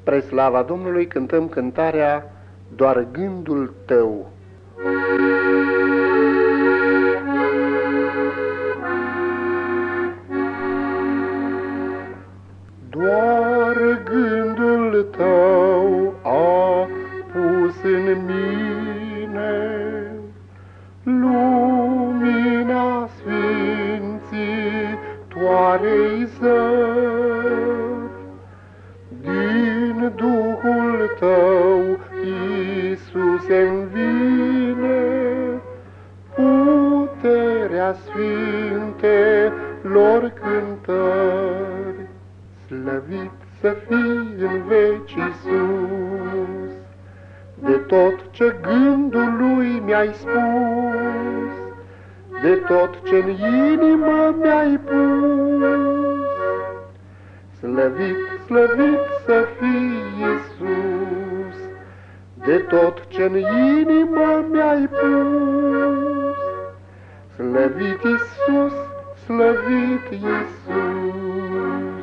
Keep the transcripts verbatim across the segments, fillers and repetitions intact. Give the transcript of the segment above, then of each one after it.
Spre slava Domnului cântăm cântarea Doar gândul tău. Doar gândul tău a pus în mine lumina sfințitoarei zări. Din Duhul tău, Iisuse-mi vine puterea sfintelor cântări. Slăvit să fii în veci, Iisus, de tot ce gândul lui mi-ai spus, de tot ce-n inimă mi-ai pus. Slăvit, slăvit să fii, Iisus, de tot ce-n inimă mi-ai pus. Slăvit Iisus, slăvit Iisus.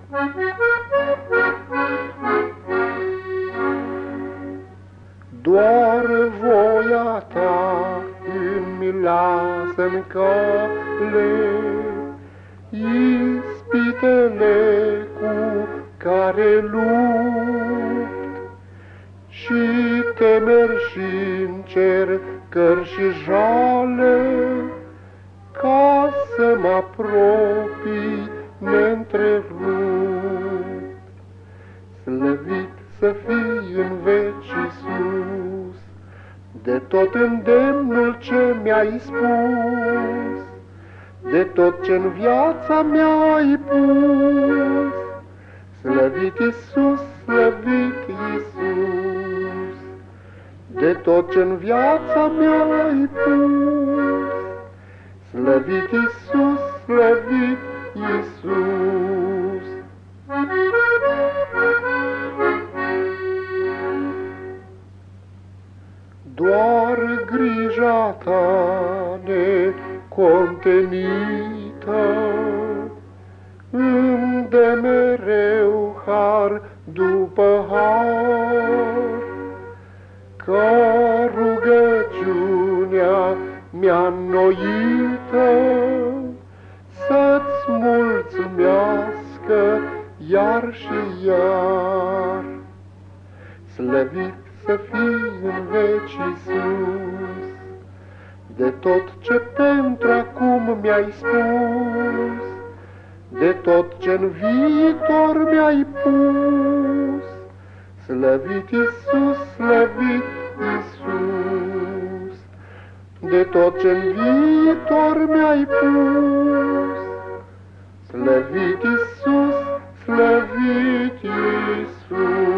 Doar voia ta îmi lasă-n cale ispitele cu care lupt, și temeri și încercări și jale, ca să mă apropii neîntrerupt. Slăvit să fii în veci, Iisus, de tot îndemnul ce mi-ai spus, de tot ce-n viața mi-ai pus. Slăvit Iisus, slăvit Iisus, de tot ce-n viața mi-ai pus. Slăvit Iisus, slăvit Iisus. Doar grija ta necontenită îmi dă mereu har după har, ca rugăciunea mea înnoită să-ți mulțumească iar și iar. Slăvit să fii în veci, Iisus, de tot ce pentru acum mi-ai spus, de tot ce-n viitor mi-ai pus. Slăvit Iisus, slăvit Iisus, de tot ce-n viitor mi-ai pus. Slăvit Iisus, slăvit Iisus.